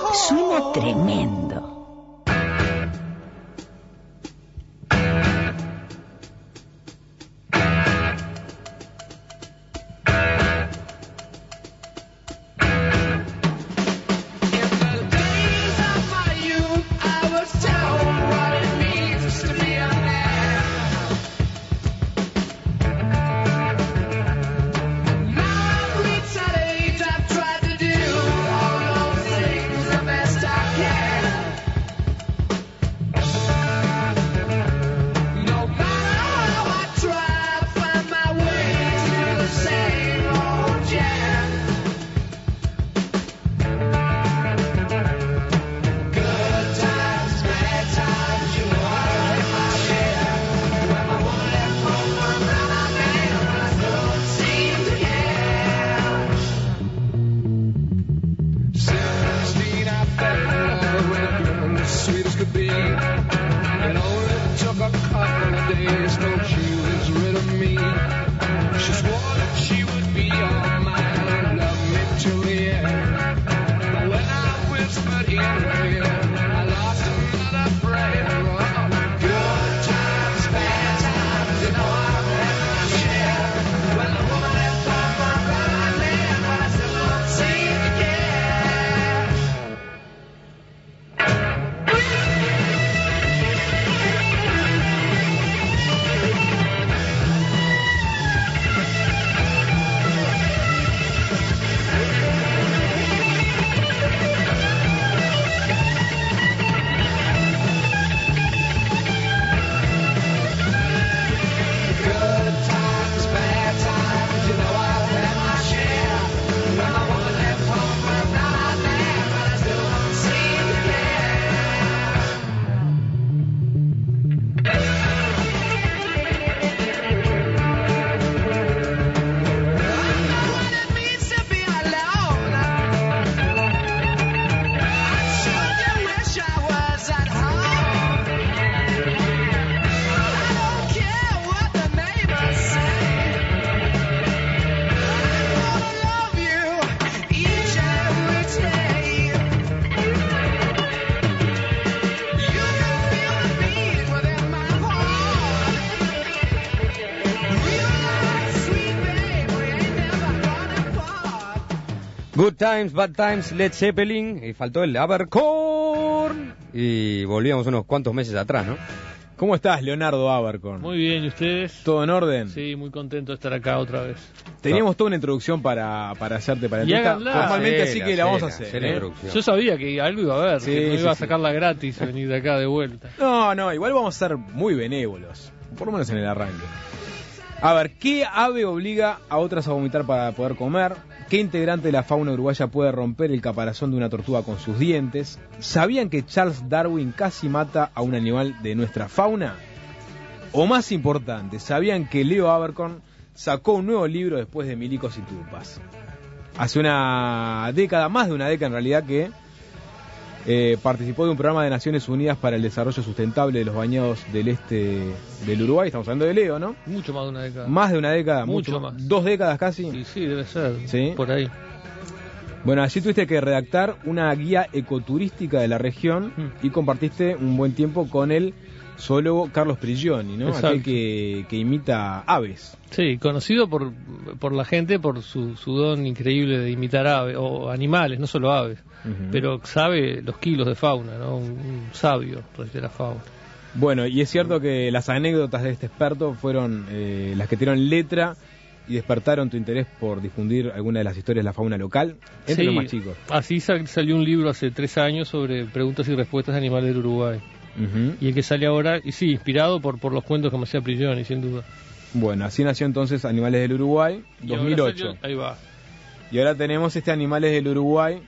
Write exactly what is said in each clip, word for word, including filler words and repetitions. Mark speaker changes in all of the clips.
Speaker 1: Suena tremendo.
Speaker 2: Good Times, Bad Times, Led Zeppelin, y faltó el Abercorn, y volvíamos unos cuantos meses atrás, ¿no?
Speaker 3: ¿Cómo estás, Leonardo Abercorn?
Speaker 4: Muy bien, ¿y ustedes?
Speaker 3: ¿Todo en orden?
Speaker 4: Sí, muy contento de estar acá otra vez.
Speaker 3: Teníamos toda una introducción para, para hacerte para el lista, formalmente, así que la vamos a hacer. ¿eh?
Speaker 4: Yo sabía que algo iba a haber,
Speaker 3: sí,
Speaker 4: que no
Speaker 3: sí,
Speaker 4: iba a
Speaker 3: sí.
Speaker 4: sacarla gratis y venir de acá de vuelta.
Speaker 3: No, no, igual vamos a ser muy benévolos, por lo menos en el arranque. A ver, ¿qué ave obliga a otras a vomitar para poder comer? ¿Qué integrante de la fauna uruguaya puede romper el caparazón de una tortuga con sus dientes? ¿Sabían que Charles Darwin casi mata a un animal de nuestra fauna? O más importante, ¿sabían que Leo Abercorn sacó un nuevo libro después de Milicos y Tupas? Hace una década, más de una década en realidad, que eh, participó de un programa de Naciones Unidas para el Desarrollo Sustentable de los Bañados del Este del Uruguay. Estamos hablando de Leo, ¿no?
Speaker 4: Mucho más de una década.
Speaker 3: Más de una década,
Speaker 4: mucho,
Speaker 3: mucho
Speaker 4: más.
Speaker 3: ¿Dos décadas casi?
Speaker 4: Sí, sí, debe ser.
Speaker 3: ¿Sí?
Speaker 4: Por ahí.
Speaker 3: Bueno, allí tuviste que redactar una guía ecoturística de la región mm. y compartiste un buen tiempo con el zoólogo Carlos Prigioni, ¿no?
Speaker 4: Exacto.
Speaker 3: Aquel que, que imita aves.
Speaker 4: Sí, conocido por, por la gente por su, su don increíble de imitar aves, o animales, no solo aves, uh-huh. pero sabe los kilos de fauna, ¿no? Un, un sabio de la fauna.
Speaker 3: Bueno, y es cierto que las anécdotas de este experto fueron eh, las que te dieron letra y despertaron tu interés por difundir alguna de las historias de la fauna local entre
Speaker 4: sí,
Speaker 3: los más chicos.
Speaker 4: Así salió un libro hace tres años sobre preguntas y respuestas de animales del Uruguay. Uh-huh. Y el que sale ahora, y sí, inspirado por, por los cuentos que me hacía Prigioni, sin duda.
Speaker 3: Bueno, así nació entonces Animales del Uruguay, dos mil ocho.
Speaker 4: Salió, ahí va.
Speaker 3: Y ahora tenemos este Animales del Uruguay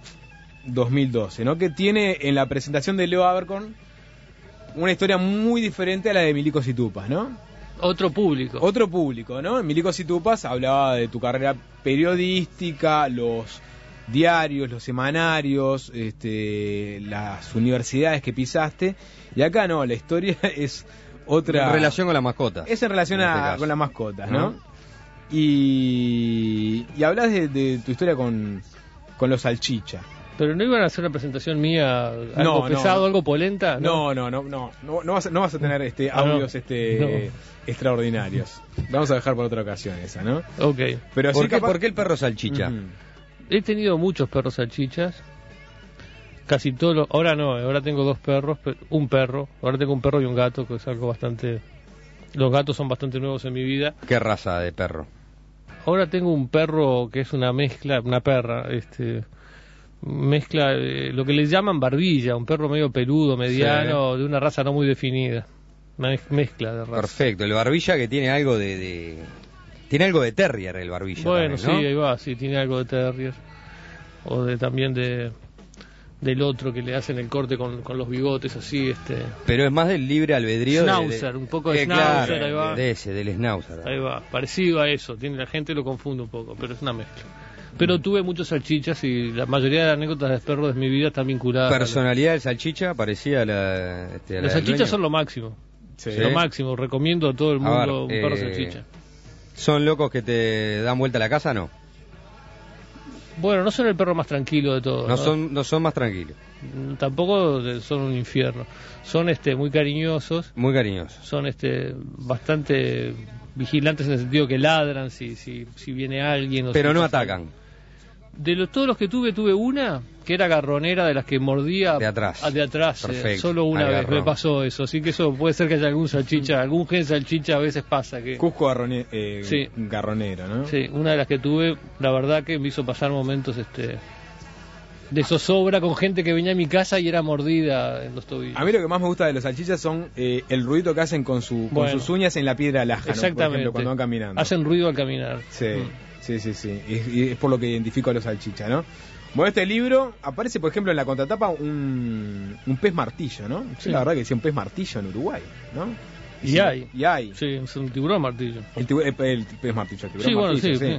Speaker 3: dos mil doce, ¿no? Que tiene en la presentación de Leo Abercorn una historia muy diferente a la de Milicos y Tupas, ¿no?
Speaker 4: Otro público.
Speaker 3: Otro público, ¿no? En Milicos y Tupas hablaba de tu carrera periodística, los diarios, los semanarios, este, las universidades que pisaste, y acá no, la historia es otra...
Speaker 2: En relación con las mascotas.
Speaker 3: Es en relación en a, este con las mascotas, ¿no? ¿no? Y, y hablas de, de tu historia con, con los salchicha.
Speaker 4: Pero no iban a hacer una presentación mía, algo
Speaker 3: No,
Speaker 4: pesado,
Speaker 3: no.
Speaker 4: algo polenta.
Speaker 3: No, no, no, no, no, no vas a, no vas a tener este
Speaker 4: Ah, no.
Speaker 3: audios este
Speaker 4: No.
Speaker 3: extraordinarios. Vamos a dejar para otra ocasión esa, ¿no?
Speaker 4: Ok.
Speaker 3: Pero
Speaker 2: ¿Por
Speaker 3: sí
Speaker 2: qué,
Speaker 3: capaz-
Speaker 2: por qué el perro salchicha?
Speaker 3: Ujú.
Speaker 4: He tenido muchos perros salchichas. Casi todos los... Ahora no, ahora tengo dos perros, pe- un perro. Ahora tengo un perro y un gato, que es algo bastante... Los gatos son bastante nuevos en mi vida.
Speaker 2: ¿Qué raza de perro?
Speaker 4: Ahora tengo un perro que es una mezcla, una perra, este... Mezcla, eh, lo que le llaman barbilla, un perro medio peludo, mediano, de una raza no muy definida. Una mez- mezcla de raza.
Speaker 2: Perfecto, el barbilla que tiene algo de... de- Tiene algo de terrier el barbilla.
Speaker 4: Bueno,
Speaker 2: también, ¿no?
Speaker 4: sí, ahí va, sí, tiene algo de terrier. O de también de del otro que le hacen el corte con, con los bigotes así, este...
Speaker 2: Pero es más del libre albedrío. de-
Speaker 4: Schnauzer,
Speaker 2: de-
Speaker 4: un poco de
Speaker 2: Eh,
Speaker 4: Schnauzer,
Speaker 2: claro,
Speaker 4: ahí va.
Speaker 2: De ese, del Schnauzer.
Speaker 4: Ahí va, parecido a eso, tiene la gente lo confunde un poco, pero es una mezcla. Pero tuve muchos salchichas y la mayoría de las anécdotas de perros de mi vida están vinculadas. a la-
Speaker 2: Personalidad del salchicha parecía a la... este, a la
Speaker 4: Las
Speaker 2: del
Speaker 4: salchichas
Speaker 2: dueño.
Speaker 4: son lo máximo,
Speaker 3: Sí.
Speaker 4: lo máximo, recomiendo a todo el
Speaker 2: A ver,
Speaker 4: mundo un perro
Speaker 2: eh,
Speaker 4: salchicha.
Speaker 2: ¿Son locos que te dan vuelta a la casa? No.
Speaker 4: Bueno, no son el perro más tranquilo de todos.
Speaker 2: No son, no son más tranquilos.
Speaker 4: Mm, Tampoco de- son un infierno. Son este muy cariñosos,
Speaker 2: Muy cariñosos.
Speaker 4: son este bastante vigilantes en el sentido que ladran si si, si viene alguien. O
Speaker 2: Pero
Speaker 4: si
Speaker 2: no
Speaker 4: pasa-
Speaker 2: atacan.
Speaker 4: De los, todos los que tuve, tuve una que era garronera, de las que mordía
Speaker 2: De atrás.
Speaker 4: a- de atrás. eh,
Speaker 2: Perfecto.
Speaker 4: Solo una
Speaker 2: Al
Speaker 4: vez
Speaker 2: garrón.
Speaker 4: me pasó eso. Así que eso puede ser que haya algún salchicha, algún gen salchicha a veces pasa. que
Speaker 3: Cusco garrone- eh,
Speaker 4: Sí.
Speaker 3: garronero, ¿no?
Speaker 4: Sí, una de las que tuve, la verdad que me hizo pasar momentos este de zozobra con gente que venía a mi casa y era mordida en los tobillos.
Speaker 3: A mí lo que más me gusta de los salchichas son eh, el ruido que hacen con, su, con
Speaker 4: Bueno.
Speaker 3: sus uñas en la piedra laja, ¿no? Por
Speaker 4: Exactamente.
Speaker 3: ejemplo, cuando van caminando.
Speaker 4: Hacen ruido al caminar.
Speaker 3: Sí,
Speaker 4: Mm.
Speaker 3: sí, sí, sí. Y, y es por lo que identifico a los salchichas, ¿no? Bueno, este libro aparece, por ejemplo, en la contratapa un, un pez martillo, ¿no?
Speaker 4: Sí.
Speaker 3: La verdad que decía un pez martillo en Uruguay, ¿no?
Speaker 4: Y
Speaker 3: Sí,
Speaker 4: hay.
Speaker 3: Y hay.
Speaker 4: Sí, es un tiburón martillo.
Speaker 3: El, tibu- el, el pez martillo, el tiburón
Speaker 4: Sí, bueno,
Speaker 3: martillo,
Speaker 4: sí,
Speaker 3: sí.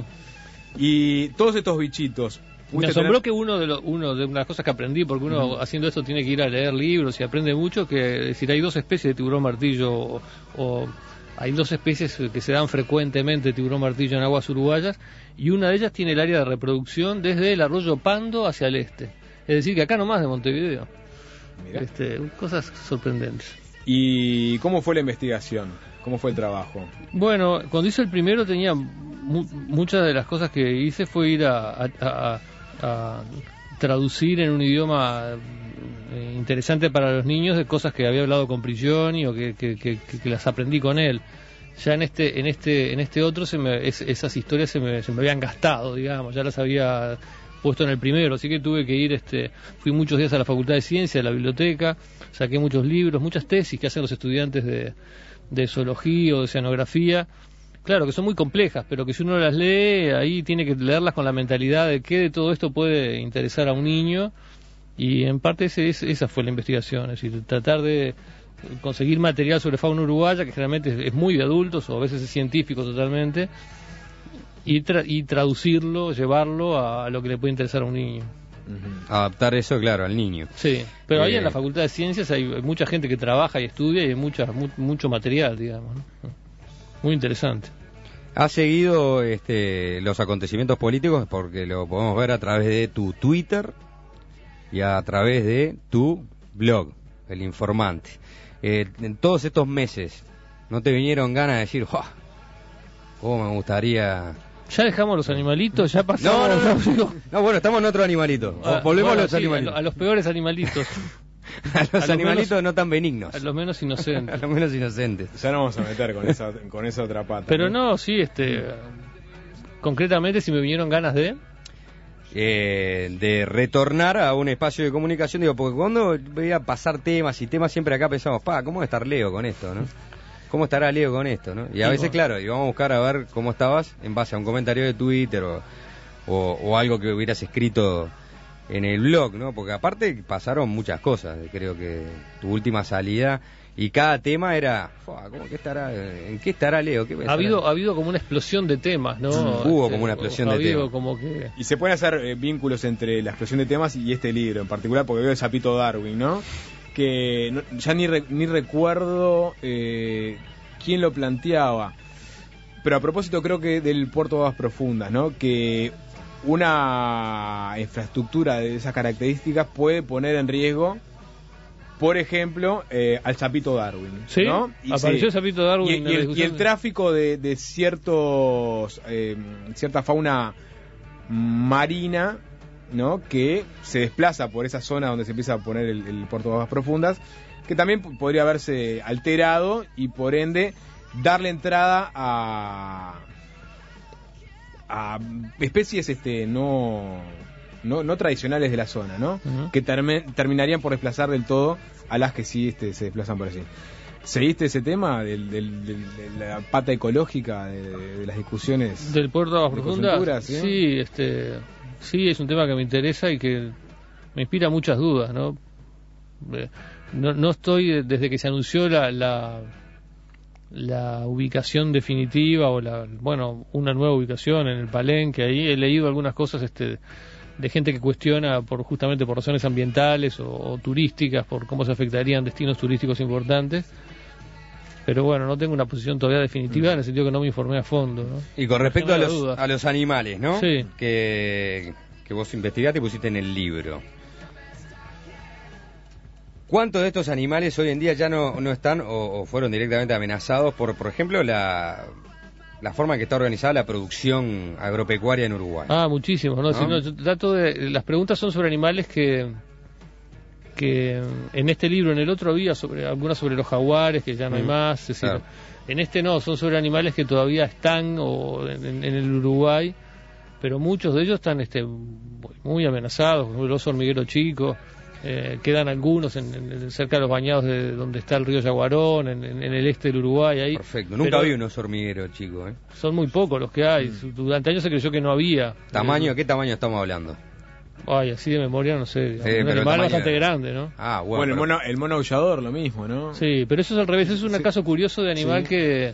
Speaker 3: Y todos estos bichitos.
Speaker 4: Me
Speaker 3: ¿pudiste
Speaker 4: asombró
Speaker 3: tener-
Speaker 4: que uno de los, uno de unas cosas que aprendí, porque uno haciendo esto tiene que ir a leer libros y aprende mucho, que es decir, hay dos especies de tiburón martillo, o, o hay dos especies que se dan frecuentemente de tiburón martillo en aguas uruguayas, y una de ellas tiene el área de reproducción desde el arroyo Pando hacia el este. Es decir, que acá nomás de Montevideo.
Speaker 3: Mirá.
Speaker 4: Este, cosas sorprendentes.
Speaker 3: ¿Y cómo fue la investigación? ¿Cómo fue el trabajo?
Speaker 4: Bueno, cuando hice el primero tenía mu- muchas de las cosas que hice fue ir a, a- a- a traducir en un idioma eh, interesante para los niños de cosas que había hablado con Prigioni o que, que, que- que- que las aprendí con él. Ya en este en este en este otro se me, es- esas historias se me, se me habían gastado, digamos, ya las había puesto en el primero, así que tuve que ir, este, fui muchos días a la Facultad de Ciencias, a la biblioteca, saqué muchos libros, muchas tesis que hacen los estudiantes de, de zoología o de oceanografía, claro que son muy complejas, pero que si uno las lee, ahí tiene que leerlas con la mentalidad de qué de todo esto puede interesar a un niño, y en parte ese, es- esa fue la investigación, es decir, tratar de conseguir material sobre fauna uruguaya, que generalmente es, es muy de adultos o a veces es científico totalmente, y, tra- y traducirlo, llevarlo a, a lo que le puede interesar a un niño.
Speaker 2: Adaptar eso, claro, al niño.
Speaker 4: Sí, pero ahí
Speaker 2: Eh,
Speaker 4: en la Facultad de Ciencias hay, hay mucha gente que trabaja y estudia y hay mucha, mu- mucho material, digamos, ¿no? Muy interesante.
Speaker 2: ¿Has seguido este, los acontecimientos políticos? Porque lo podemos ver a través de tu Twitter y a través de tu blog, El Informante. Eh, en todos estos meses, ¿no te vinieron ganas de decir, ¡oh, cómo me gustaría...?
Speaker 4: Ya dejamos los animalitos, ya pasamos.
Speaker 2: No, no, no. No, bueno, estamos en otro animalito.
Speaker 4: Ah,
Speaker 2: Volvemos
Speaker 4: bueno,
Speaker 2: a los
Speaker 4: sí,
Speaker 2: animalitos.
Speaker 4: a, lo- a los peores animalitos,
Speaker 2: A los
Speaker 4: a los
Speaker 2: animalitos
Speaker 4: menos-
Speaker 2: no tan benignos.
Speaker 4: a los menos
Speaker 2: A
Speaker 4: inocentes.
Speaker 2: los menos inocentes.
Speaker 3: Ya no vamos a meter con esa, con esa otra pata.
Speaker 4: Pero no, sí, este, concretamente si me vinieron ganas de...
Speaker 2: Eh, de retornar a un espacio de comunicación, digo, porque cuando voy a pasar temas y temas siempre acá pensamos, pa, ¿cómo va a estar Leo con esto, no? ¿Cómo estará Leo con esto, no? Y a
Speaker 4: Sí,
Speaker 2: veces,
Speaker 4: bueno.
Speaker 2: claro, íbamos a buscar a ver cómo estabas en base a un comentario de Twitter o, o, o algo que hubieras escrito en el blog, ¿no? Porque aparte pasaron muchas cosas, creo que tu última salida y cada tema era, "Fua, ¿cómo que estará? ¿En qué estará Leo? ¿Qué
Speaker 4: Ha
Speaker 2: estará?".
Speaker 4: habido, ha habido como una explosión de temas, ¿no?
Speaker 2: Hubo como una explosión
Speaker 4: ha
Speaker 2: de
Speaker 4: habido
Speaker 2: temas.
Speaker 4: como que...
Speaker 3: Y se pueden hacer eh, vínculos entre la explosión de temas y este libro en particular, porque veo el sapito Darwin, ¿no? Que no- ya ni, re- ni recuerdo eh, quién lo planteaba. Pero a propósito creo que del Puerto de Aguas Profundas, ¿no? Que una infraestructura de esas características puede poner en riesgo, por ejemplo, eh, al sapito Darwin.
Speaker 4: Sí,
Speaker 3: ¿no? Y
Speaker 4: apareció
Speaker 3: sí.
Speaker 4: el sapito Darwin.
Speaker 3: Y,
Speaker 4: en
Speaker 3: y
Speaker 4: la
Speaker 3: el,
Speaker 4: discusión.
Speaker 3: y el tráfico de, de ciertos eh, cierta fauna marina, ¿no? Que se desplaza por esa zona donde se empieza a poner el, el puerto de aguas profundas, que también p- podría haberse alterado y por ende darle entrada a a especies este no no, no tradicionales de la zona, ¿no?
Speaker 4: Ujú.
Speaker 3: Que terme- terminarían por desplazar del todo a las que sí este, se desplazan por allí. ¿Seguiste ese tema del, del- del- de la pata ecológica de, de las discusiones?
Speaker 4: Del puerto de aguas
Speaker 3: de
Speaker 4: profundas,
Speaker 3: coyuntura, ¿sí?
Speaker 4: sí, este, sí, es un tema que me interesa y que me inspira muchas dudas, ¿no? Eh, No, no estoy, eh, desde que se anunció la, la, la ubicación definitiva o la, bueno, una nueva ubicación en el Palenque, ahí he leído algunas cosas este, de gente que cuestiona por justamente por razones ambientales o, o turísticas, por cómo se afectarían destinos turísticos importantes. Pero bueno, no tengo una posición todavía definitiva en el sentido que no me informé a fondo, ¿no?
Speaker 2: Y con respecto a
Speaker 4: Tengo
Speaker 2: los,
Speaker 4: dudas.
Speaker 2: a los animales, ¿no?
Speaker 4: Sí.
Speaker 2: Que, que vos investigaste y pusiste en el libro. ¿Cuántos de estos animales hoy en día ya no, no están o, o fueron directamente amenazados por, por ejemplo, la, la forma en que está organizada la producción agropecuaria en Uruguay?
Speaker 4: Ah, muchísimos, ¿no?
Speaker 2: ¿No?
Speaker 4: Si no, yo trato de, las preguntas son sobre animales que que en este libro, en el otro había sobre algunas sobre los jaguares, que ya no hay
Speaker 2: Mm,
Speaker 4: más, es decir,
Speaker 2: claro.
Speaker 4: en este no, son sobre animales que todavía están o en, en el Uruguay, pero muchos de ellos están este muy, muy amenazados, como el oso hormiguero chico, eh, quedan algunos en, en- cerca de los bañados de donde está el río Yaguarón, en, en- en el este del Uruguay, ahí.
Speaker 2: Perfecto. Nunca
Speaker 4: Pero
Speaker 2: vi unos hormigueros, chicos, ¿eh?
Speaker 4: son muy pocos los que hay, durante años se creyó que no había.
Speaker 2: ¿Tamaño?
Speaker 4: Eh,
Speaker 2: ¿Qué tamaño estamos hablando?
Speaker 4: Ay, así de memoria no sé, digamos,
Speaker 2: Sí,
Speaker 4: un
Speaker 2: pero
Speaker 4: animal
Speaker 2: tamaño
Speaker 4: bastante
Speaker 2: de-
Speaker 4: grande, ¿no?
Speaker 2: Ah, bueno.
Speaker 3: Bueno, el,
Speaker 2: pero-
Speaker 3: mono, el mono aullador, lo mismo, ¿no?
Speaker 4: Sí, pero eso es al revés, es un
Speaker 3: Sí.
Speaker 4: caso curioso de animal
Speaker 3: Sí.
Speaker 4: que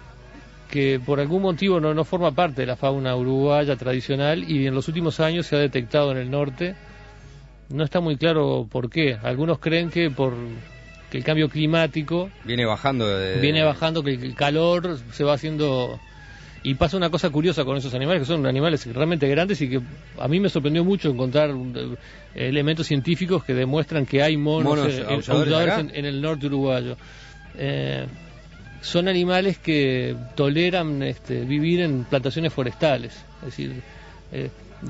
Speaker 4: que por algún motivo no, no forma parte de la fauna uruguaya tradicional y en los últimos años se ha detectado en el norte. No está muy claro por qué. Algunos creen que por que el cambio climático
Speaker 2: Viene bajando de...
Speaker 4: viene bajando, que el calor se va haciendo. Y pasa una cosa curiosa con esos animales, que son animales realmente grandes y que a mí me sorprendió mucho encontrar eh, elementos científicos que demuestran que hay monos,
Speaker 2: ¿Monos
Speaker 4: eh,
Speaker 2: aulladores
Speaker 4: aulladores
Speaker 2: acá?
Speaker 4: en, en el norte uruguayo. Eh, son animales que toleran este, vivir en plantaciones forestales, es decir, eh,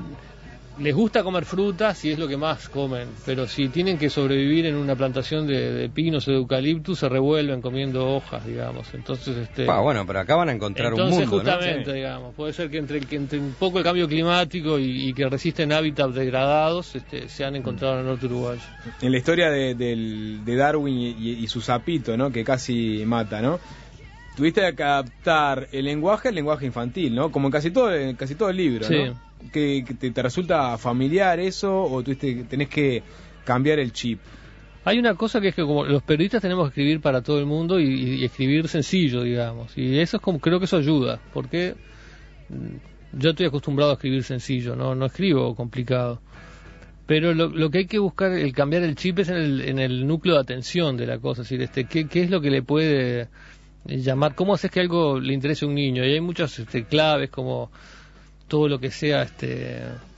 Speaker 4: les gusta comer frutas y es lo que más comen, pero si tienen que sobrevivir en una plantación de, de pinos o de eucaliptus se revuelven comiendo hojas, digamos. Entonces, este,
Speaker 2: Pa, bueno, pero acá van a encontrar
Speaker 4: entonces
Speaker 2: un mundo,
Speaker 4: justamente,
Speaker 2: ¿no?
Speaker 4: digamos, puede ser que entre, que entre un poco el cambio climático y, y que resisten hábitats degradados, este, se han encontrado en el norte uruguayo.
Speaker 3: En la historia de, del- de Darwin y, y- y su sapito, ¿no? Que casi mata, ¿no? Tuviste que adaptar el lenguaje al lenguaje infantil, ¿no? Como en casi todo, en casi todo el libro,
Speaker 4: Sí.
Speaker 3: ¿no? Que, que te, te resulta familiar eso o tuviste, tenés que cambiar el chip.
Speaker 4: Hay una cosa que es que como los periodistas tenemos que escribir para todo el mundo y, y- y escribir sencillo, digamos, y eso es como creo que eso ayuda, porque mm, yo estoy acostumbrado a escribir sencillo, no no escribo complicado. Pero lo, lo que hay que buscar, el cambiar el chip es en el, en el núcleo de atención de la cosa, es decir, este, ¿qué, qué es lo que le puede eh, llamar? ¿Cómo haces que algo le interese a un niño? Y hay muchas este, claves como todo lo que sea, este,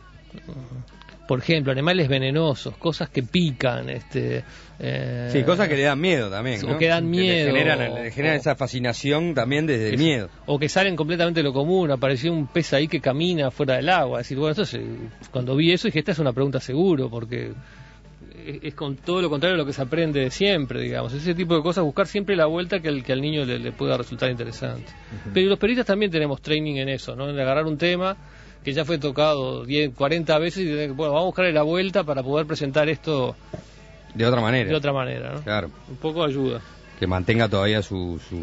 Speaker 4: por ejemplo, animales venenosos, cosas que pican, este, eh,
Speaker 2: Sí, cosas que le dan miedo también,
Speaker 4: o
Speaker 2: ¿no?
Speaker 4: que dan
Speaker 2: le
Speaker 4: miedo,
Speaker 2: generan, le generan
Speaker 4: o-
Speaker 2: esa fascinación también desde el
Speaker 4: es-
Speaker 2: miedo.
Speaker 4: o que salen completamente de lo común. Apareció un pez ahí que camina fuera del agua. Es decir, bueno, esto se- cuando vi eso dije, esta es una pregunta seguro, porque es, es con todo lo contrario a lo que se aprende de siempre, digamos. Ese tipo de cosas, buscar siempre la vuelta que, el, que al niño le, le pueda resultar interesante. Pero los periodistas también tenemos training en eso, ¿no? En agarrar un tema que ya fue tocado diez, cuarenta veces y tener que, bueno, vamos a buscarle la vuelta para poder presentar esto
Speaker 2: De otra manera.
Speaker 4: de otra manera, ¿no?
Speaker 2: Claro.
Speaker 4: Un poco ayuda.
Speaker 2: Que mantenga todavía su su,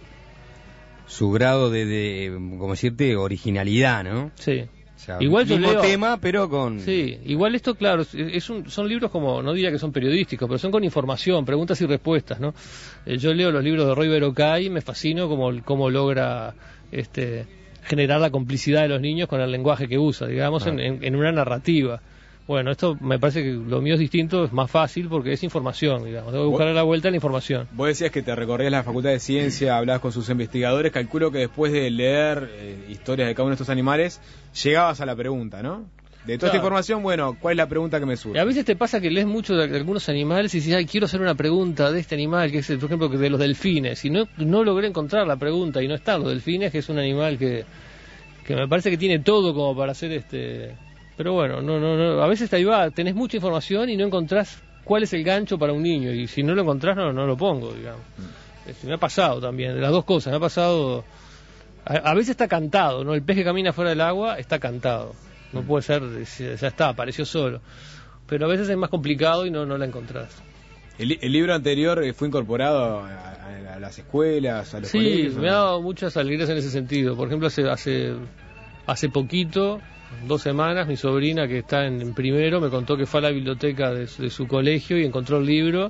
Speaker 2: su grado de, de, como decirte, originalidad, ¿no?
Speaker 4: Sí.
Speaker 2: O sea,
Speaker 4: Igual yo
Speaker 2: mismo
Speaker 4: leo-
Speaker 2: tema, pero con...
Speaker 4: Sí, igual esto, claro, es, es un- son libros como, no diría que son periodísticos, pero son con información, preguntas y respuestas, ¿no? Eh, yo leo los libros de Roy Berocay y me fascino cómo, cómo logra este, generar la complicidad de los niños con el lenguaje que usa, digamos,
Speaker 2: Ah.
Speaker 4: en, en- en una narrativa. Bueno, esto me parece que lo mío es distinto, es más fácil porque es información, digamos. Debo buscar a la vuelta la información.
Speaker 3: Vos decías que te recorrías la Facultad de Ciencia, hablabas con sus investigadores, calculo que después de leer eh, historias de cada uno de estos animales, llegabas a la pregunta, ¿no? De toda
Speaker 4: Claro.
Speaker 3: esta información, bueno, ¿cuál es la pregunta que me surge?
Speaker 4: Y a veces te pasa que lees mucho de, de algunos animales y dices, ay, quiero hacer una pregunta de este animal, que es, por ejemplo, que de los delfines, y no, no logré encontrar la pregunta, y no están los delfines, que es un animal que, que me parece que tiene todo como para hacer este... Pero bueno, no, no, no, a veces ahí va, tenés mucha información y no encontrás cuál es el gancho para un niño, y si no lo encontrás, no, no lo pongo, digamos. Este, me ha pasado también, de las dos cosas, me ha pasado... A, a veces está cantado, ¿no? El pez que camina fuera del agua está cantado. No puede ser, ya está, apareció solo. Pero a veces es más complicado y no, no la encontrás.
Speaker 3: El, el libro anterior eh, fue incorporado a, a, a las escuelas, a los
Speaker 4: Sí,
Speaker 3: colegios.
Speaker 4: me
Speaker 3: ¿no?
Speaker 4: ha dado muchas alegrías en ese sentido. Por ejemplo, hace hace hace poquito, dos semanas, mi sobrina que está en, en primero me contó que fue a la biblioteca de, su- de su colegio y encontró el libro.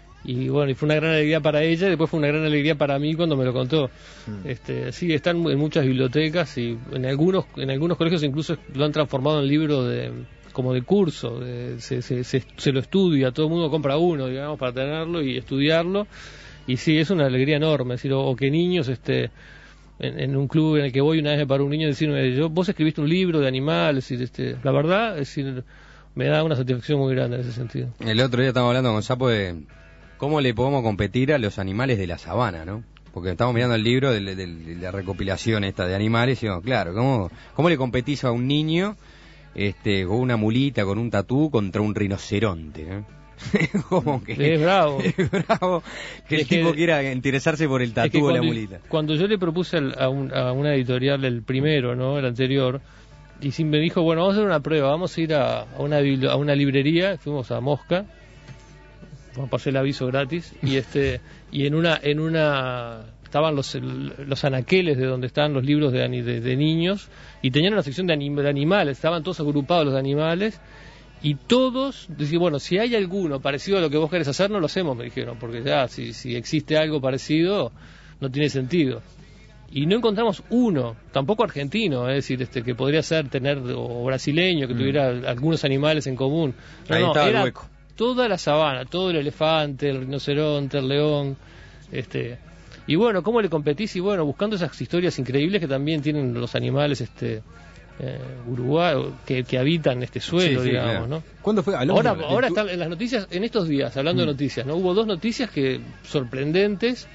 Speaker 4: Y bueno, y fue una gran alegría para ella y después fue una gran alegría para mí cuando me lo contó.
Speaker 3: Mm.
Speaker 4: Este, sí, están en muchas bibliotecas y en algunos en algunos colegios incluso lo han transformado en libro de como de curso, de- se, se, se, se lo estudia, todo el mundo compra uno, digamos, para tenerlo y estudiarlo. Y sí, es una alegría enorme, es decir, o, o que niños, este, en, en un club en el que voy una vez me paró un niño y decirme, yo, vos escribiste un libro de animales, es decir, este, la verdad, es decir, me da una satisfacción muy grande en ese sentido.
Speaker 2: El otro día estábamos hablando con Sapo de cómo le podemos competir a los animales de la sabana, ¿no? Porque estamos mirando el libro de, de- de la recopilación esta de animales y digo, claro, ¿cómo, cómo le competís a un niño este, con una mulita, con un tatú, contra un rinoceronte, ¿no? Como que
Speaker 4: Es bravo.
Speaker 2: es bravo que el
Speaker 4: Es que-
Speaker 2: tipo quiera interesarse por el
Speaker 4: Es que
Speaker 2: tatú o la
Speaker 4: cuando,
Speaker 2: mulita.
Speaker 4: cuando yo le propuse al- a, un- a una editorial el primero, ¿no? El anterior, y sí me dijo, bueno, vamos a hacer una prueba, vamos a ir a, a una bibli- a una librería, fuimos a Mosca, pasé el aviso gratis, y este y en una en una estaban los los anaqueles de donde estaban los libros de, ani- de, de niños, y tenían una sección de, anim- de animales, estaban todos agrupados los animales, y todos decían, bueno, si hay alguno parecido a lo que vos querés hacer, no lo hacemos, me dijeron, porque ya si, si existe algo parecido, no tiene sentido. Y no encontramos uno, tampoco argentino, es decir, este que podría ser tener, o brasileño, que
Speaker 3: Mm.
Speaker 4: tuviera algunos animales en común. No,
Speaker 2: Ahí
Speaker 4: no,
Speaker 2: estaba el
Speaker 4: era
Speaker 2: hueco.
Speaker 4: toda la sabana, todo el elefante, el rinoceronte, el león, este... Y bueno, ¿cómo le competís? Y bueno, buscando esas historias increíbles que también tienen los animales este eh, uruguayos, que, que habitan este suelo,
Speaker 2: Sí, sí,
Speaker 4: digamos,
Speaker 2: claro.
Speaker 4: ¿no?
Speaker 3: ¿Cuándo fue? Hablamos
Speaker 4: Ahora,
Speaker 3: de- de
Speaker 4: ahora
Speaker 3: tu-
Speaker 4: están en las noticias, en estos días, hablando de
Speaker 3: Mm.
Speaker 4: noticias, ¿no? Hubo dos noticias que sorprendentes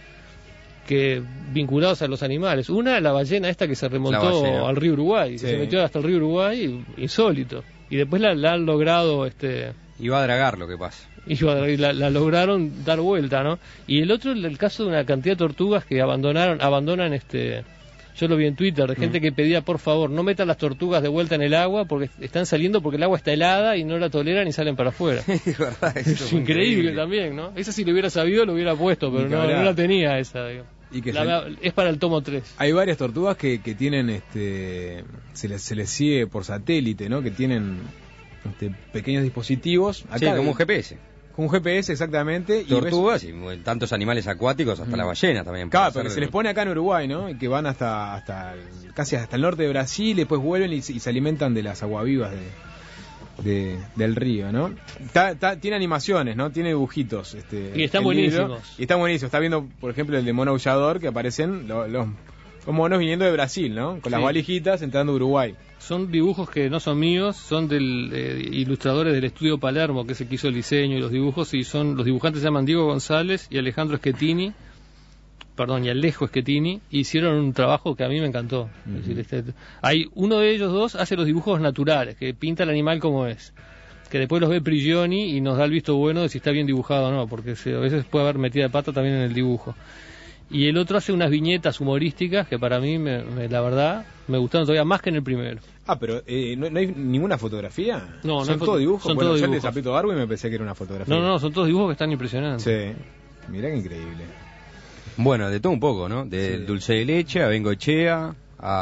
Speaker 4: que vinculados a los animales. Una, la ballena esta que se
Speaker 2: La
Speaker 4: remontó
Speaker 2: ballena.
Speaker 4: al río Uruguay,
Speaker 3: Sí.
Speaker 4: se metió hasta el río Uruguay, insólito. Y después la, la han logrado, este,
Speaker 2: Y va a dragar lo que pasa.
Speaker 4: y la, la lograron dar vuelta, ¿no? Y el otro, el, el caso de una cantidad de tortugas que abandonaron, abandonan este... Yo lo vi en Twitter, de gente
Speaker 3: Mm.
Speaker 4: que pedía, por favor, no metan las tortugas de vuelta en el agua porque están saliendo porque el agua está helada y no la toleran y salen para afuera.
Speaker 2: Es verdad, eso
Speaker 4: Es
Speaker 2: fue
Speaker 4: increíble, también, ¿no? Esa si lo hubiera sabido lo hubiera puesto, pero
Speaker 3: Ni que
Speaker 4: no,
Speaker 3: hablar.
Speaker 4: no la tenía esa. Digo.
Speaker 3: Y que
Speaker 4: La-
Speaker 3: sal-
Speaker 4: es para el tomo tres.
Speaker 3: Hay varias tortugas que, que tienen, este, se les, se les sigue por satélite, ¿no? Que tienen este, pequeños dispositivos.
Speaker 2: Sí, como un G P S.
Speaker 3: Con un G P S, exactamente. y
Speaker 2: Tortugas y mu- tantos animales acuáticos, hasta
Speaker 3: Mm.
Speaker 2: la ballena también.
Speaker 3: Claro,
Speaker 2: puede
Speaker 3: porque
Speaker 2: ser
Speaker 3: se les pone acá en Uruguay, ¿no? Y que van hasta hasta el- casi hasta el norte de Brasil, después vuelven y, se- y se alimentan de las aguavivas de, de- del río, ¿no? Está- está- tiene animaciones, ¿no? Tiene dibujitos. Este,
Speaker 4: Y están
Speaker 3: el libro.
Speaker 4: buenísimos.
Speaker 3: Y están buenísimos. Está viendo, por ejemplo, el de mono aullador, que aparecen lo- los, los monos viniendo de Brasil, ¿no? Con las
Speaker 4: Sí.
Speaker 3: valijitas entrando a Uruguay.
Speaker 4: Son dibujos que no son míos, son del eh, ilustradores del estudio Palermo, que es el que hizo el diseño y los dibujos, y son los dibujantes se llaman Diego González y Alejandro Schettini, perdón, y Alejo Schettini, y hicieron un trabajo que a mí me encantó. Es decir, este, hay uno de ellos dos hace los dibujos naturales, que pinta el animal como es, que después los ve Prigioni y nos da el visto bueno de si está bien dibujado o no, porque se- a veces puede haber metida de pata también en el dibujo. Y el otro hace unas viñetas humorísticas que para mí, me, me- la verdad, me gustaron todavía más que en el primero.
Speaker 3: Ah, pero eh, ¿no, no hay ninguna fotografía?
Speaker 4: No, no
Speaker 3: ¿Son
Speaker 4: hay foto-
Speaker 3: todos dibujos?
Speaker 4: son
Speaker 3: Bueno,
Speaker 4: todos
Speaker 3: yo el de
Speaker 4: dibujos.
Speaker 3: Zapito Darwin me pensé que era una fotografía.
Speaker 4: No, no, son todos dibujos que están impresionantes.
Speaker 3: Sí, mirá qué increíble.
Speaker 2: Bueno, de todo un poco, ¿no? De
Speaker 3: Sí.
Speaker 2: dulce de leche a Bengochea,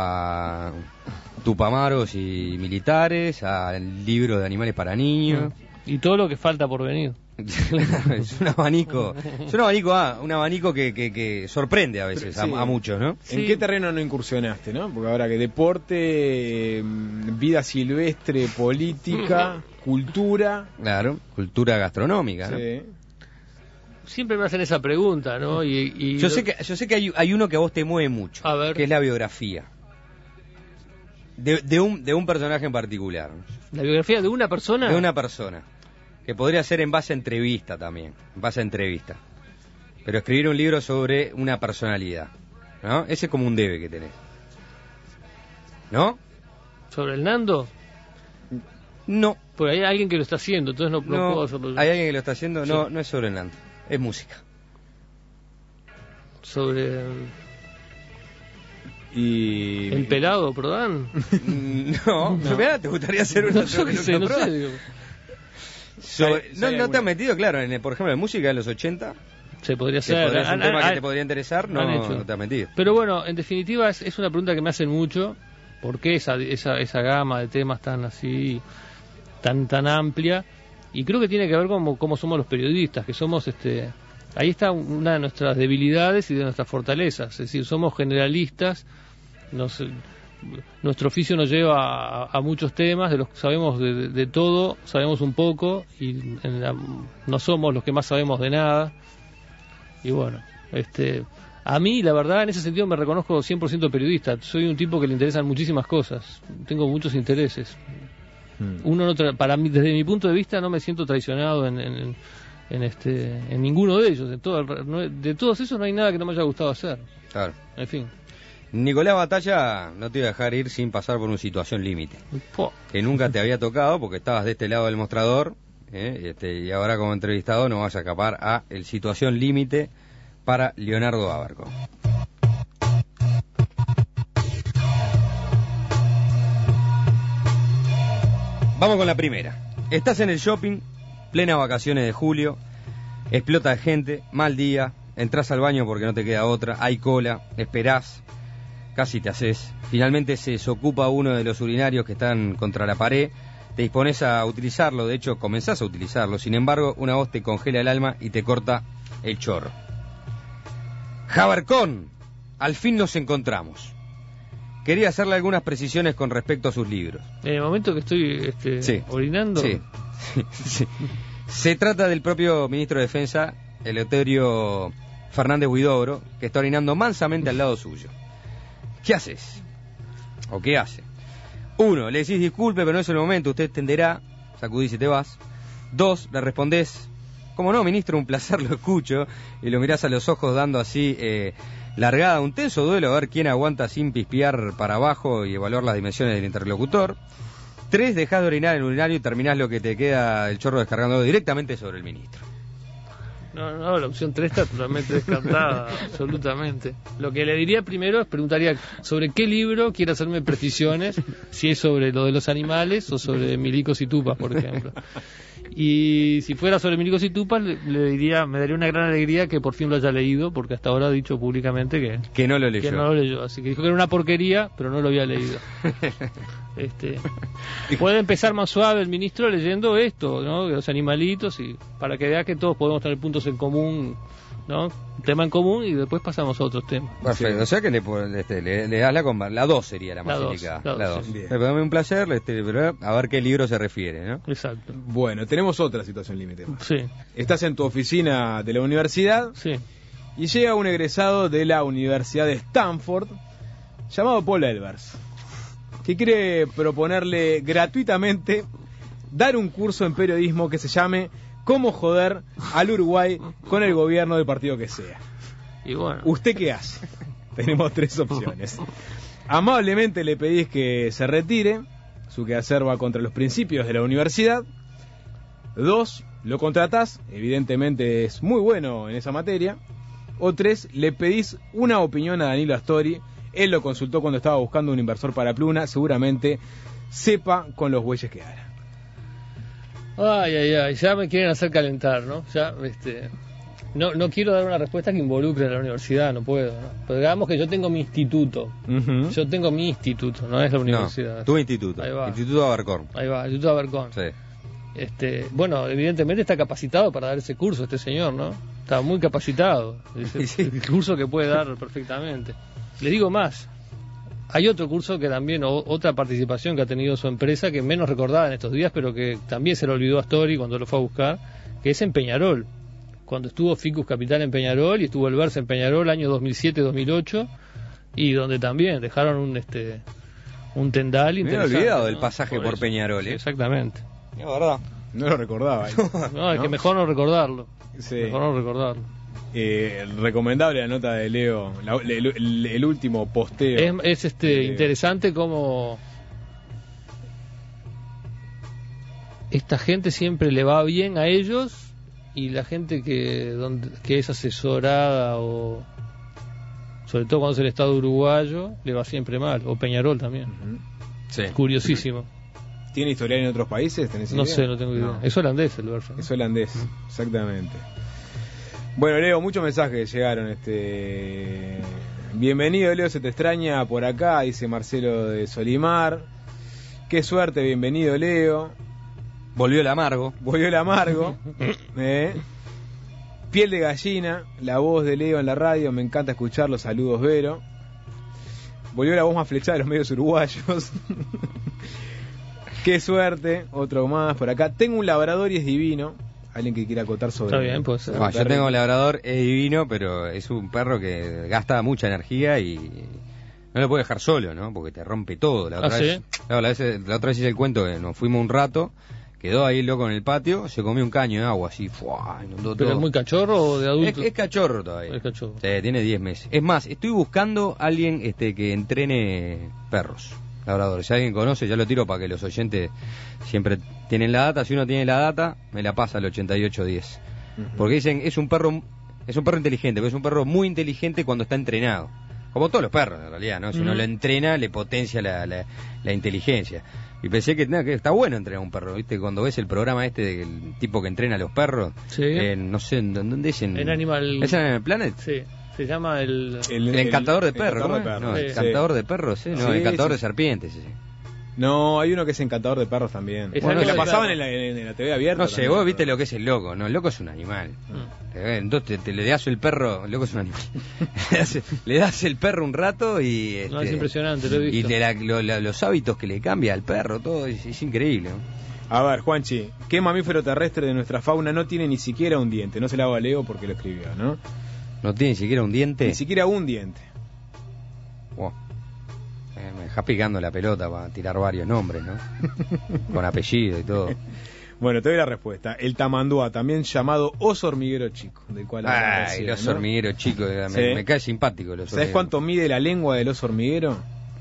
Speaker 2: a Tupamaros y militares, al libro de animales para niños.
Speaker 4: Y todo lo que falta por venir.
Speaker 2: Es un abanico, es un abanico, ah, un abanico que, que, que sorprende a veces a,
Speaker 3: Sí.
Speaker 2: a muchos, ¿no?
Speaker 3: ¿En
Speaker 4: Sí.
Speaker 3: qué terreno no incursionaste, no? Porque ahora que deporte, eh, vida silvestre, política... cultura.
Speaker 2: Claro, cultura gastronómica, ¿no?
Speaker 3: Sí.
Speaker 4: Siempre me hacen esa pregunta, ¿no? Y, y
Speaker 2: Yo sé que, yo sé que hay, hay uno que a vos te mueve mucho,
Speaker 4: A ver.
Speaker 2: que es la biografía. De, de, un, de un personaje en particular.
Speaker 4: ¿La biografía de una persona?
Speaker 2: De una persona. Que podría ser en base a entrevista también. En base a entrevista. Pero escribir un libro sobre una personalidad, ¿no? Ese es como un debe que tenés. ¿No?
Speaker 4: ¿Sobre el Nando?
Speaker 2: No.
Speaker 4: Porque hay alguien que lo está haciendo, entonces no, no
Speaker 2: No,
Speaker 4: puedo hacerlo.
Speaker 2: hay alguien que lo está haciendo.
Speaker 4: Sí.
Speaker 2: No, no es sobre el Nando. Es música.
Speaker 4: Sobre
Speaker 3: Y.
Speaker 4: el pelado, Prodan.
Speaker 2: No,
Speaker 3: No.
Speaker 2: ¿verdad? ¿Te gustaría hacer una
Speaker 4: No, yo
Speaker 2: sobre
Speaker 4: qué sé,
Speaker 2: Luca
Speaker 4: no
Speaker 2: Prodan?
Speaker 4: sé, digo.
Speaker 2: Sobre-
Speaker 3: Sí, sí,
Speaker 2: no,
Speaker 3: hay
Speaker 2: no te
Speaker 3: alguna.
Speaker 2: has metido, claro, en, el- por ejemplo, en música de los ochenta,
Speaker 4: Se podría
Speaker 2: que
Speaker 4: ser.
Speaker 2: podría ser un
Speaker 4: Han-
Speaker 2: tema
Speaker 4: han-
Speaker 2: que te podría interesar, no,
Speaker 4: han hecho.
Speaker 2: no te has metido.
Speaker 4: Pero bueno, en definitiva es, es una pregunta que me hacen mucho. ¿Por qué esa, esa, esa gama de temas tan así, tan tan amplia? Y creo que tiene que ver con cómo somos los periodistas, que somos, este, ahí está una de nuestras debilidades y de nuestras fortalezas. Es decir, somos generalistas, nos, nuestro oficio nos lleva a, a muchos temas, de los sabemos de, de, de todo, sabemos un poco y en la- no somos los que más sabemos de nada. Y bueno, este, a mí la verdad en ese sentido me reconozco cien por ciento periodista. Soy un tipo que le interesan muchísimas cosas, tengo muchos intereses.
Speaker 3: Mm.
Speaker 4: Uno no tra- para mí, desde mi punto de vista, no me siento traicionado en, en, en este en ninguno de ellos. De, todo, el re- no- de todos esos no hay nada que no me haya gustado hacer.
Speaker 2: Claro.
Speaker 4: En fin.
Speaker 2: Nicolás Batalla no te iba a dejar ir sin pasar por una situación límite,
Speaker 4: Po.
Speaker 2: que nunca te había tocado porque estabas de este lado del mostrador, ¿eh? este, y ahora como entrevistado no vas a escapar a el situación límite para Leonardo Abarco. Vamos con la primera. Estás en el shopping, plena vacaciones de julio, explota de gente, mal día, entras al baño porque no te queda otra, hay cola, esperás, casi te haces. Finalmente se desocupa uno de los urinarios que están contra la pared, te dispones a utilizarlo, de hecho comenzás a utilizarlo, sin embargo una voz te congela el alma y te corta el chorro. Jabarcón, al fin nos encontramos. Quería hacerle algunas precisiones con respecto a sus libros.
Speaker 4: En el momento que estoy este,
Speaker 2: Sí.
Speaker 4: orinando,
Speaker 2: Sí. Sí. Se trata del propio ministro de Defensa, Eleuterio Fernández Huidobro, que está orinando mansamente al lado suyo. ¿Qué haces? ¿O qué hace? Uno, le decís disculpe, pero no es el momento, usted entenderá, sacudís y te vas. Dos, le respondés, ¿cómo no, ministro? Un placer, lo escucho. Y lo mirás a los ojos dando así, eh, largada, un tenso duelo a ver quién aguanta sin pispiar para abajo y evaluar las dimensiones del interlocutor. Tres, dejás de orinar en el urinario y terminás lo que te queda el chorro descargando directamente sobre el ministro.
Speaker 4: No, no, la opción tres está totalmente descartada, absolutamente. Lo que le diría primero es preguntaría sobre qué libro quiere hacerme precisiones, si es sobre lo de los animales o sobre milicos y tupas, por ejemplo. Y si fuera sobre milicos y tupas, le, le diría, me daría una gran alegría que por fin lo haya leído, porque hasta ahora ha dicho públicamente que,
Speaker 2: Que no lo leyó.
Speaker 4: que no lo leyó. Así que dijo que era una porquería, pero no lo había leído. Este, puede empezar más suave el ministro leyendo esto, ¿no? De los animalitos, y para que vea que todos podemos tener puntos en común, ¿no? Un tema en común y después pasamos a otros temas.
Speaker 2: Perfecto,
Speaker 3: Sí.
Speaker 2: o sea que le, pon- este, le, le das la comba. La dos sería la más
Speaker 4: La dos,
Speaker 2: indicada.
Speaker 4: la dos,
Speaker 2: La dos.
Speaker 4: sí.
Speaker 3: Bien.
Speaker 2: Eh, dame un placer, este, pero a ver qué libro se refiere, ¿no?
Speaker 4: Exacto.
Speaker 3: Bueno, tenemos otra situación límite más.
Speaker 4: Sí,
Speaker 3: Estás en tu oficina de la universidad
Speaker 4: sí.
Speaker 3: y llega un egresado de la Universidad de Stanford llamado Paul Elbers, que quiere proponerle gratuitamente dar un curso en periodismo que se llame Cómo joder al Uruguay con el gobierno del partido que sea.
Speaker 4: Y bueno,
Speaker 3: ¿Usted qué hace? Tenemos tres opciones. Amablemente le pedís que se retire, su quehacer va contra los principios de la universidad. Dos, lo contratás, evidentemente es muy bueno en esa materia. O tres, le pedís una opinión a Danilo Astori, él lo consultó cuando estaba buscando un inversor para Pluna, seguramente sepa con los bueyes que hará.
Speaker 4: ay, ay, ay, ya me quieren hacer calentar, ¿no? Ya, este, no, no quiero dar una respuesta que involucre a la universidad, no puedo, ¿no? Pero digamos que yo tengo mi instituto,
Speaker 3: Uh-huh.
Speaker 4: yo tengo mi instituto, no es la universidad.
Speaker 2: No, tu instituto.
Speaker 4: Ahí va.
Speaker 2: Instituto Abarcón.
Speaker 4: Ahí va, el Instituto Abercón.
Speaker 2: Sí.
Speaker 4: Este, bueno, evidentemente está capacitado para dar ese curso este señor, ¿no? Está muy capacitado. Es el,
Speaker 2: Sí.
Speaker 4: el curso que puede dar perfectamente. Le digo más, Hay otro curso que también, o, otra participación que ha tenido su empresa, que menos recordada en estos días, pero que también se le olvidó a Story cuando lo fue a buscar, que es en Peñarol. Cuando estuvo Ficus Capital en Peñarol y estuvo el Versa en Peñarol año dos mil siete dos mil ocho, y donde también dejaron un este un tendal
Speaker 2: Me
Speaker 4: interesante.
Speaker 2: he olvidado
Speaker 4: ¿no?
Speaker 2: del pasaje por, por Peñarol, ¿eh?
Speaker 4: Exactamente.
Speaker 2: La verdad.
Speaker 3: No lo recordaba. ¿eh?
Speaker 4: No, es
Speaker 3: ¿No?
Speaker 4: que mejor no recordarlo.
Speaker 3: Sí.
Speaker 4: Mejor no recordarlo.
Speaker 3: Eh, recomendable la nota de Leo, la- el, el- el último posteo.
Speaker 4: Es, es este
Speaker 3: Eh,
Speaker 4: interesante cómo esta gente siempre le va bien a ellos y la gente que donde, que es asesorada o sobre todo cuando es el Estado uruguayo le va siempre mal, o Peñarol también.
Speaker 3: Ujú.
Speaker 2: Sí.
Speaker 4: Curiosísimo.
Speaker 3: ¿Tiene historial en otros países? ¿Tenés
Speaker 4: No
Speaker 3: idea?
Speaker 4: sé, no tengo idea.
Speaker 3: No.
Speaker 4: Es holandés el Versa.
Speaker 3: Es holandés, exactamente. Bueno, Leo, muchos mensajes llegaron. Este, bienvenido, Leo, se te extraña por acá, dice Marcelo de Solimar. Qué suerte, bienvenido, Leo.
Speaker 2: Volvió el amargo.
Speaker 3: Volvió el amargo. ¿eh? Piel de gallina, la voz de Leo en la radio, me encanta escucharlo. Saludos, Vero. Volvió la voz más flechada de los medios uruguayos. Qué suerte, otro más por acá. Tengo un labrador y es divino. Alguien que quiera acotar sobre.
Speaker 4: Está bien, puede ser.
Speaker 2: No, yo tengo un labrador, es divino, pero es un perro que gasta mucha energía y no lo puedo dejar solo, ¿no? Porque te rompe todo. La otra,
Speaker 4: ¿Ah,
Speaker 2: vez,
Speaker 4: sí?
Speaker 2: no, la, vez, la otra vez hice el cuento que nos fuimos un rato, quedó ahí loco en el patio, se comió un caño de agua así, ¡fua! Inundó
Speaker 4: ¿Pero
Speaker 2: todo.
Speaker 4: es muy cachorro o de
Speaker 2: Es,
Speaker 4: adulto?
Speaker 2: es cachorro todavía.
Speaker 4: Es cachorro.
Speaker 2: Sí, tiene diez meses. Es más, estoy buscando a alguien este, que entrene perros, labradores. Si alguien conoce, ya lo tiro para que los oyentes siempre tienen la data. Si uno tiene la data, me la pasa al ochenta y ocho diez.
Speaker 3: Ujú.
Speaker 2: Porque dicen, es un perro es un perro inteligente, pero es un perro muy inteligente cuando está entrenado. Como todos los perros, en realidad, ¿no? Si uno
Speaker 4: Ujú.
Speaker 2: lo entrena, le potencia la, la, la inteligencia. Y pensé que, nada, que está bueno entrenar a un perro, ¿viste? Cuando ves el programa este del tipo que entrena a los perros,
Speaker 4: Sí.
Speaker 2: eh, no sé, ¿en ¿dónde es? En,
Speaker 4: En Animal-
Speaker 2: ¿Es en Animal Planet?
Speaker 4: Sí, se llama el...
Speaker 3: El,
Speaker 2: El encantador de perros,
Speaker 3: encantador
Speaker 2: ¿cómo
Speaker 3: de
Speaker 2: es?
Speaker 3: perros,
Speaker 2: No,
Speaker 4: sí.
Speaker 2: el encantador de perros, ¿sí? No,
Speaker 3: Sí,
Speaker 2: el encantador
Speaker 3: sí.
Speaker 2: de serpientes, sí.
Speaker 3: No, hay uno que es encantador de perros también.
Speaker 4: Es
Speaker 3: Bueno,
Speaker 4: algo
Speaker 3: la
Speaker 4: de-
Speaker 3: pasaban en la, en, en la T V abierta.
Speaker 2: No sé,
Speaker 3: también,
Speaker 2: vos viste
Speaker 3: pero-
Speaker 2: lo que es el loco, ¿no? El loco es un animal.
Speaker 4: Mm.
Speaker 2: Eh, Entonces te, te le das el perro, el loco es un animal. le, das, le das el perro un rato y... Este,
Speaker 4: No, es impresionante, lo he
Speaker 2: Y
Speaker 4: visto.
Speaker 2: le la- lo- la- los hábitos que le cambia al perro, todo, es, es increíble, ¿no?
Speaker 3: A ver, Juanchi, ¿qué mamífero terrestre de nuestra fauna no tiene ni siquiera un diente? No se la hago a Leo porque lo escribió, ¿no?
Speaker 2: No tiene ni siquiera un diente.
Speaker 3: Ni siquiera un diente.
Speaker 2: Wow. Eh, me deja picando la pelota para tirar varios nombres, ¿no? Con apellido y todo.
Speaker 3: Bueno, te doy la respuesta. El tamandúa, también llamado oso hormiguero chico, del cual hablamos
Speaker 2: Ay,
Speaker 3: recién,
Speaker 2: el oso
Speaker 3: ¿no?
Speaker 2: hormiguero chico, me,
Speaker 3: Sí.
Speaker 2: me cae simpático el oso
Speaker 3: ¿Sabes
Speaker 2: hormiguero.
Speaker 3: cuánto mide la lengua del oso hormiguero?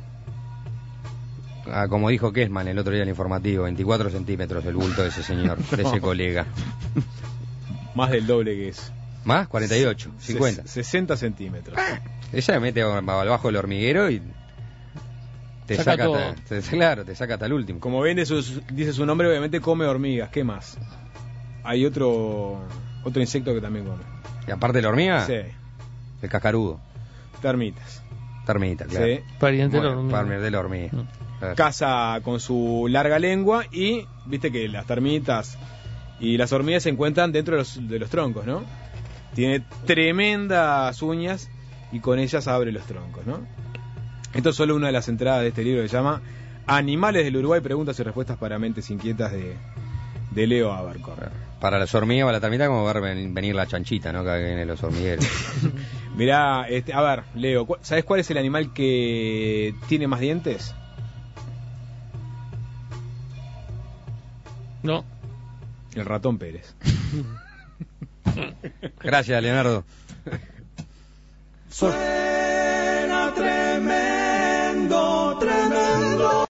Speaker 2: Ah, como dijo Kessman el otro día en el informativo, veinticuatro centímetros el bulto de ese señor, de ese colega.
Speaker 3: Más del doble que eso.
Speaker 2: ¿Más? cuarenta y ocho, cincuenta.
Speaker 3: Ses- sesenta centímetros.
Speaker 2: Ella me mete abajo del hormiguero y te
Speaker 4: Saca
Speaker 2: saca,
Speaker 4: todo.
Speaker 2: hasta, te- claro, te saca hasta el último.
Speaker 3: Como ven, eso es- dice su nombre, obviamente come hormigas. ¿Qué más? Hay otro otro insecto que también come.
Speaker 2: Y aparte de la hormiga,
Speaker 3: Sí,
Speaker 2: el cascarudo,
Speaker 3: termitas.
Speaker 2: termita, claro.
Speaker 3: Sí.
Speaker 4: Pariente de la
Speaker 2: Bueno,
Speaker 4: hormiga.
Speaker 2: Palmer de la hormiga.
Speaker 4: Mm.
Speaker 2: Claro.
Speaker 3: Caza con su larga lengua y viste que las termitas y las hormigas se encuentran dentro de los, de los troncos, ¿no? Tiene tremendas uñas y con ellas abre los troncos, ¿no? Esto es solo una de las entradas de este libro que se llama Animales del Uruguay, preguntas y respuestas para mentes inquietas de, de Leo Abercor.
Speaker 2: Para las hormigas o la termita, como ver ven- venir la chanchita, ¿no? Cada que vienen los hormigueros.
Speaker 3: Mirá, este, a ver, Leo, ¿cu- ¿sabes cuál es el animal que tiene más dientes?
Speaker 4: No.
Speaker 3: El ratón Pérez.
Speaker 2: Gracias, Leonardo.
Speaker 5: Suena tremendo, tremendo.